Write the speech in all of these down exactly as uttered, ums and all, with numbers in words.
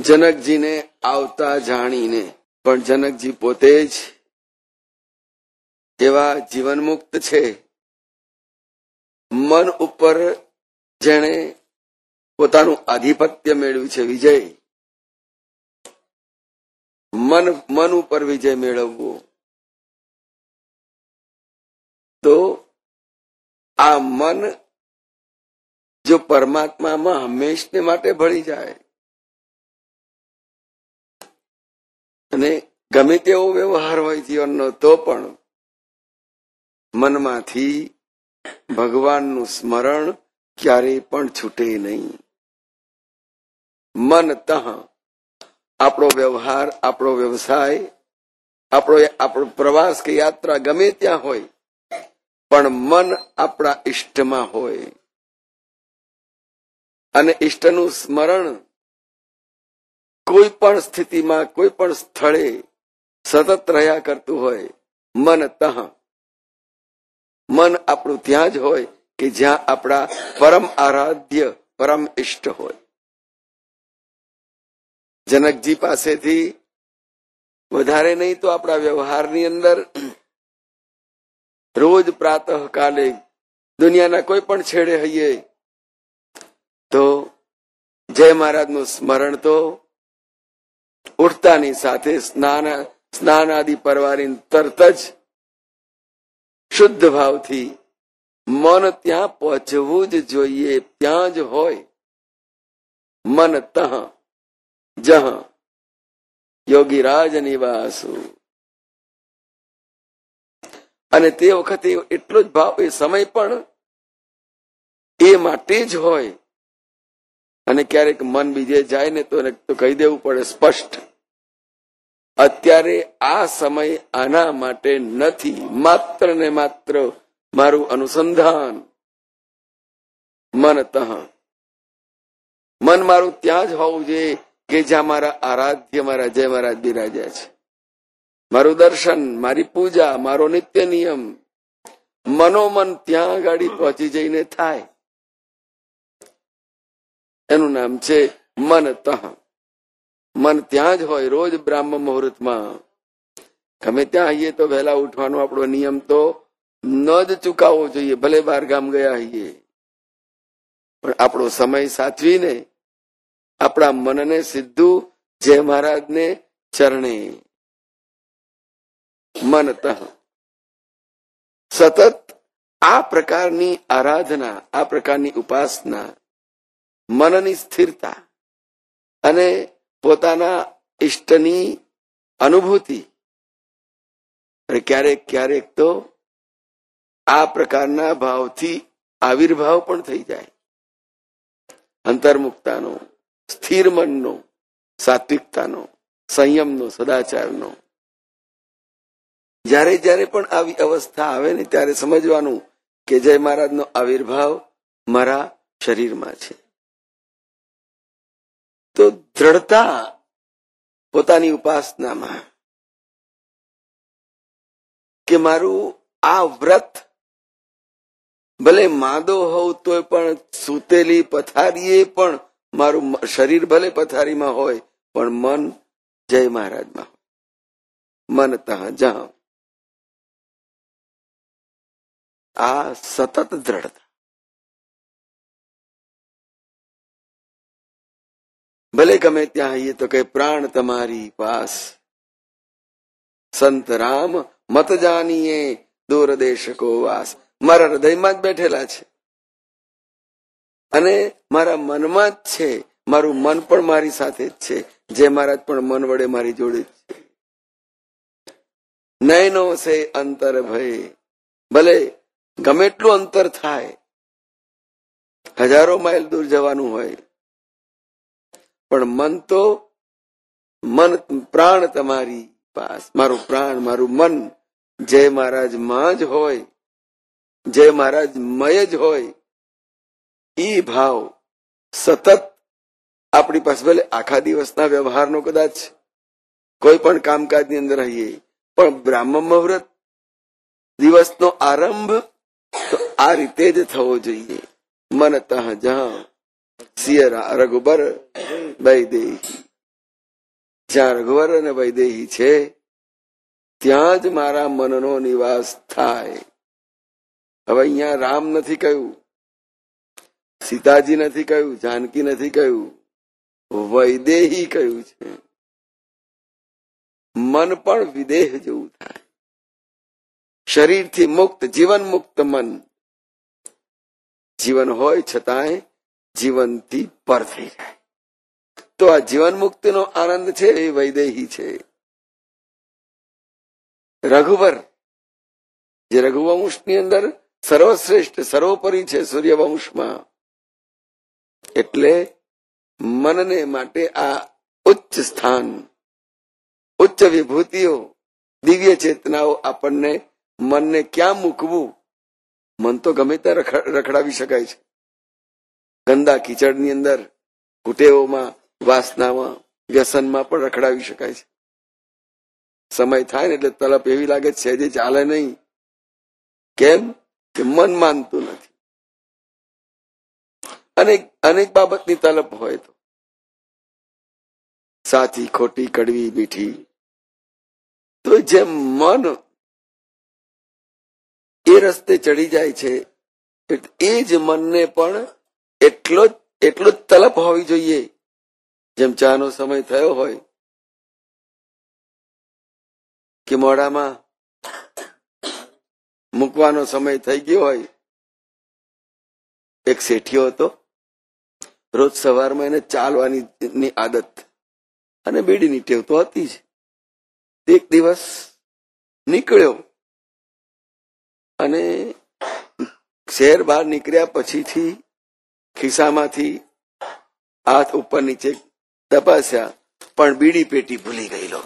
જનકજીને આવતા જાણીને, પણ જનકજી પોતે જ એવા જીવનમુક્ત છે. મન ઉપર જેણે પોતાનું આધિપત્ય મેળવ્યું છે, વિજય. મન મન ઉપર વિજય મેળવવો, તો આ મન જો પરમાત્મામાં હંમેશને માટે ભળી જાય અને ગમે તેવો વ્યવહાર હોય જીવનનો, તો પણ મનમાંથી ભગવાનનું સ્મરણ ક્યારેય પણ છૂટે નહીં. મન તઃ આપણો વ્યવહાર, આપણો વ્યવસાય, આપણો આપણો પ્રવાસ કે યાત્રા ગમે ત્યાં હોય, પણ મન આપણા ઈષ્ટમાં હોય અને ઈષ્ટનું સ્મરણ કોઈ પણ સ્થિતિમાં, કોઈ પણ સ્થળે સતત રહ્યા કરતું હોય. મન તઃ મન આપણું ત્યાં જ હોય કે જ્યાં આપણા પરમ આરાધ્ય, પરમ ઇષ્ટ હોય. જનકજી પાસેથી વધારે નહીં તો આપણા વ્યવહારની અંદર રોજ પ્રાતઃ કાલે દુનિયાના કોઈ પણ છેડે હઈએ તો જય મહારાજનું સ્મરણ તો ઉઠતાની સાથે સ્નાન સ્નાન આદિ પરવારી તરત જ શુદ્ધ ભાવથી મન ત્યાં પહોંચવું જ જોઈએ, ત્યાં જ હોય. મન તઃ જહ યોગીરાજ નિવાસુ. અને તે વખતે એટલો જ ભાવ, એ સમય પણ એ માટે જ હોય. અને ક્યારેક મન બીજે જાય ને તો કહી દેવું પડે સ્પષ્ટ, અત્યારે આ સમય આના માટે નથી, માત્ર ને માત્ર મારું અનુસંધાન મન તઃ. મન મારું ત્યાં જ હોવું જોઈએ કે જ્યાં મારા આરાધ્ય, મારા જય મહારાજ બિરાજ્યા છે. મારું દર્શન, મારી પૂજા, મારો નિત્ય નિયમ મનોમન ત્યાં આગળ પહોંચી જઈને થાય. એનું નામ છે મન તઃ. મન ત્યાં જ હોય. રોજ બ્રાહ્મ મુહૂર્તમાં ગમે ત્યાં આવીએ તો વહેલા ઉઠવાનો આપણો નિયમ તો ન જ ચૂકાવવો જોઈએ, ભલે બહાર ગામ ગયા આવીએ, પણ આપણો સમય સાચવીને આપણા મનને સીધું જય મહારાજને ચરણે. મન તઃ સતત આ પ્રકારની આરાધના, આ પ્રકારની ઉપાસના, મનની સ્થિરતા અને પોતાના ઇષ્ટની અનુભૂતિ, અને ક્યારેક ક્યારેક તો આ પ્રકારના ભાવથી આવિર્ભાવ પણ થઈ જાય. અંતર્મુક્તાનો, સ્થિર મનનો, સાત્વિકતાનો, સંયમનો, સદાચારનો. જ્યારે જ્યારે પણ આવી અવસ્થા આવે ને ત્યારે સમજવાનું કે જય મહારાજનો આવિર્ભાવ મારા શરીરમાં છે. તો દ્રઢતા પોતાની ઉપાસનામાં કે મારું આ વ્રત, ભલે માંદો હોઉં તોય પણ, સૂતેલી પથારીએ પણ મારું શરીર ભલે પથારીમાં હોય પણ મન જય મહારાજમાં. મન તઃ જહ. આ સતત દ્રઢતા. ભલે ગમે ત્યાં આવીએ તો કે પ્રાણ તમારી પાસ, સંત રામ મત જાનીએ દૂર દેશકો વાસ. મારા હૃદયમાં જ બેઠેલા છે અને મારા મનમાં જ છે. મારું મન પણ મારી સાથે જ છે. જય મહારાજ પણ મન વડે મારી જોડે જ છે. નયનો સે અંતર ભય. ભલે ગમે એટલું અંતર થાય, હજારો માઇલ દૂર જવાનું હોય, પણ મન તો મન પ્રાણ તમારી પાસ. મારું પ્રાણ, મારું મન જય મહારાજ માં જ હોય, જય મહારાજ મય જ હોય. ઈ ભાવ સતત આપણી પાસે, ભલે આખા દિવસના વ્યવહારનો કદાચ કોઈ પણ કામકાજની અંદર રહીએ, પણ બ્રાહ્મ મુહૂર્ત દિવસનો આરંભ તો આ રીતે જ થવો જોઈએ. મન તઃ જહ સિય રઘુબર વૈદેહી. જ્યાં રઘુવર અને વૈદેહી છે ત્યાં જ મારા મનનો નિવાસ થાય. હવે અહીંયા રામ નથી કહ્યું, સીતાજી નથી કહ્યું, જાનકી નથી કહ્યું, વૈદેહી કહ્યું છે. મન પણ વિદેહ જેવું થાય, શરીરથી મુક્ત, જીવન મુક્ત મન. જીવન હોય છતાંય જીવનથી પર થઈ જાય. તો આ જીવન મુક્તિનો આનંદ છે એ વૈદેહી છે. રઘુવર જે રઘુવંશની અંદર સર્વશ્રેષ્ઠ સર્વોપરી છે સૂર્યવંશમાં, એટલે મનને માટે આ ઉચ્ચ સ્થાન, ઉચ્ચ વિભૂતિઓ, દિવ્ય ચેતનાઓ આપણને મનને ક્યાં મૂકવું? મન તો ગમે ત્યાં રખડાવી શકાય છે, ગંદા કીચડની અંદર, કુટેવોમાં, વાસનામાં, વ્યસનમાં પણ રખડાવી શકાય છે. સમય થાય ને એટલે તલપ એવી લાગે છે જે ચાલે નહીં. કેમ કે મન માનતું નથી. અનેક અનેક બાબતની તલપ હોય તો સાચી, ખોટી, કડવી, મીઠી. તો જેમ મન એ રસ્તે ચડી જાય છે એ જ મનને પણ એટલો જ એટલો જ તલપ હોવી જોઈએ. જેમ ચાનો સમય થયો હોય કે મોઢામાં મૂકવાનો સમય થઈ ગયો હોય. એક શેઠિયો હતો, રોજ સવારમાં એને ચાલવાની આદત અને બીડીની ટેવ તો હતી જ. એક દિવસ નીકળ્યો અને શહેર બહાર નીકળ્યા પછીથી ખિસ્સામાંથી હાથ ઉપર નીચે તપાસ્યા, પણ બીડી પેટી ભૂલી ગયેલો.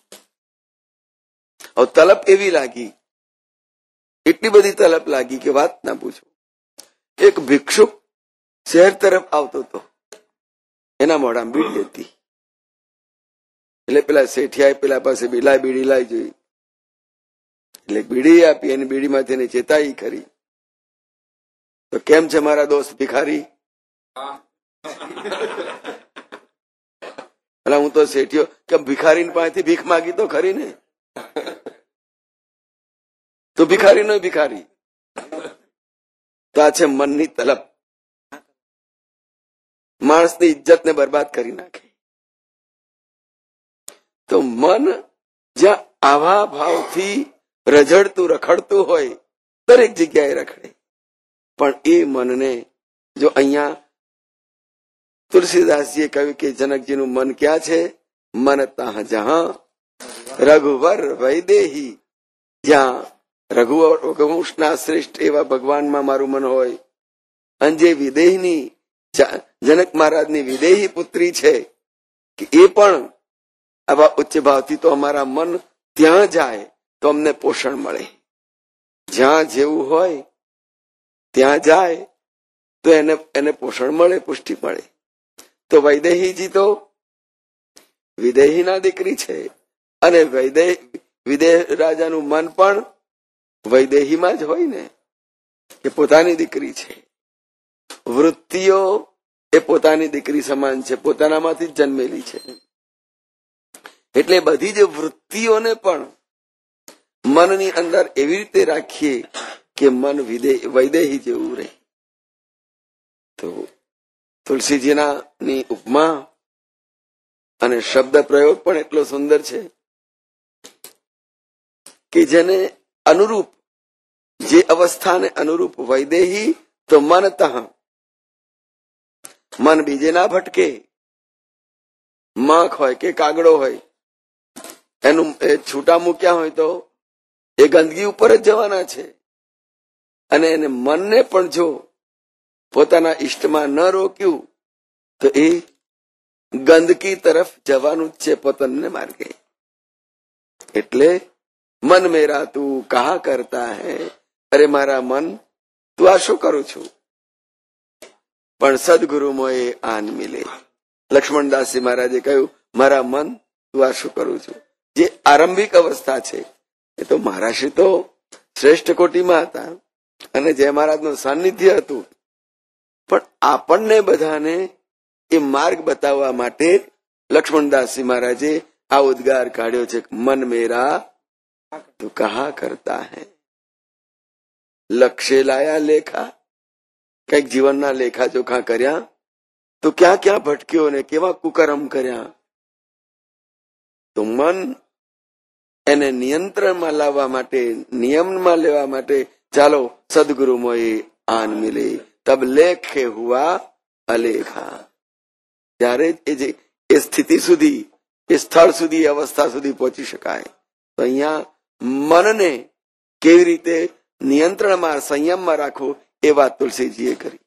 હવે તલપ એવી લાગી, એટલી બધી તલપ લાગી કે વાત ના પૂછો. એક ભિક્ષુક શહેર તરફ આવતો હતો, એના મોઢામાં બીડી હતી. એટલે પેલા શેઠિયાએ પેલા પાસે બિલાય બીડી લાવી જોઈ, એટલે બીડી આપી અને બીડીમાંથી એને ચેતાઈ કરી. તો કેમ છે મારા દોસ્ત ભિખારી? એટલે હું તો શેઠિયો કે ભિખારી પાસેથી ભીખ માગી તો ખરી ને, તો ભિખારી નો ભિખારી. તો આ છે મનની તલપ, માણસની ઇજ્જતને બરબાદ કરી નાખે. તો મન જ્યાં આવા ભાવથી રઝળતું રખડતું હોય દરેક જગ્યાએ રખડે. પણ એ મનને જો અહીંયા તુલસીદાસજીએ કહ્યું કે જનકજીનું મન ક્યાં છે? મન તાહ જહાં રઘુવર વૈદેહી. જ્યાં રઘુવર રઘુવંશના શ્રેષ્ઠ એવા ભગવાનમાં મારું મન હોય, અને જે વિદેહની જનક મહારાજની વિદેહી પુત્રી છે કે એ પણ આવા ઉચ્ચ ભાવથી, તો અમારા મન ત્યાં જાય તો અમને પોષણ મળે. જ્યાં જેવું હોય ત્યાં જાય તો એને એને પોષણ મળે, પુષ્ટિ મળે. તો વૈદેહીજી તો વિદેહીના દીકરી છે, અને વૈદેહ વિદેહ રાજાનું મન પણ વૈદેહીમાં જ હોય ને, કે પોતાની દીકરી છે. વૃત્તિઓ એ પોતાની દીકરી સમાન છે, પોતાનામાંથી જ જન્મેલી છે. એટલે બધી જ વૃત્તિઓને પણ મનની અંદર એવી રીતે રાખીએ કે મન વિદેહ વૈદેહી જેવું રહે. તો તુલસીજીના ની ઉપમા અને શબ્દ પ્રયોગ પણ એટલો સુંદર છે કે જેને અનુરૂપ, જે અવસ્થાને અનુરૂપ વૈદેહી તો મનતઃ, મન બીજે ના ભટકે. માખ હોય કે કાગડો હોય, એનું એ છૂટા મૂક્યા હોય તો એ ગંદકી ઉપર જ જવાના છે. અને એને મનને પણ જો પોતાના ઇષ્ટમાં ન રોક્યું તો એ ગંદકી તરફ જવાનું જ છે, પતનને માર્ગે. એટલે મન મેરા તું કહા કરતા હૈ, અરે મારા મન તું આ શું કરું છું? પણ સદગુરુ મોએ આન મિલે. લક્ષ્મણદાસજી મહારાજે કહ્યું, મારા મન તું આ શું કરું છું? જે આરંભિક અવસ્થા છે એ તો મહારાષ્ટ્રી તો શ્રેષ્ઠ કોટીમાં હતા અને જય મહારાજનું સાનિધ્ય હતું. પણ આપણને બધાને એ માર્ગ બતાવવા માટે લક્ષ્મણદાસજી મહારાજે આ ઉદ્ગાર કાઢ્યો છે, મન મેરા તો કહા કરતા હૈ. લક્ષ્ય લાયા લેખા, કઈક જીવનના લેખા જોખા કર્યા તો ક્યાં ક્યાં ભટક્યો ને કેવા કુકર્મ કર્યા. તો મન એને નિયંત્રણમાં લાવવા માટે, નિયમમાં લેવા માટે ચાલો સદગુરુ મોએ આન મિલે તબ લેખે હુઆ અલેખા. ત્યારે એ જે એ સ્થિતિ સુધી, એ સ્થળ સુધી, અવસ્થા સુધી પહોંચી શકાય. તો અહીંયા મનને કેવી રીતે નિયંત્રણમાં, સંયમમાં રાખવું એ વાત તુલસીજીએ કરી.